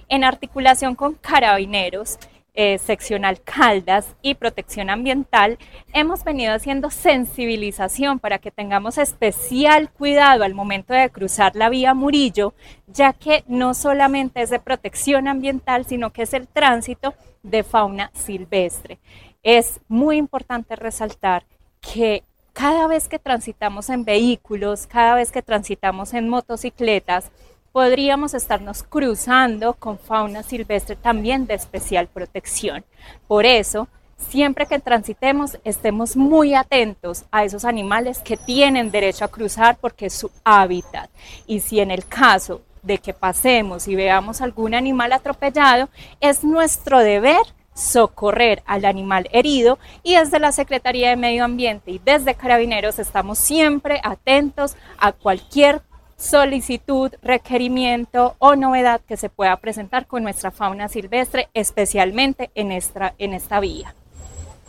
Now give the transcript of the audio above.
En articulación con Carabineros, seccional Caldas y Protección Ambiental, hemos venido haciendo sensibilización para que tengamos especial cuidado al momento de cruzar la vía Murillo, ya que no solamente es de protección ambiental, sino que es el tránsito de fauna silvestre. Es muy importante resaltar que cada vez que transitamos en vehículos, cada vez que transitamos en motocicletas, podríamos estarnos cruzando con fauna silvestre también de especial protección. Por eso, siempre que transitemos, estemos muy atentos a esos animales que tienen derecho a cruzar porque es su hábitat. Y si en el caso de que pasemos y veamos algún animal atropellado, es nuestro deber socorrer al animal herido, y desde la Secretaría de Medio Ambiente y desde Carabineros estamos siempre atentos a cualquier solicitud, requerimiento o novedad que se pueda presentar con nuestra fauna silvestre, especialmente en esta vía.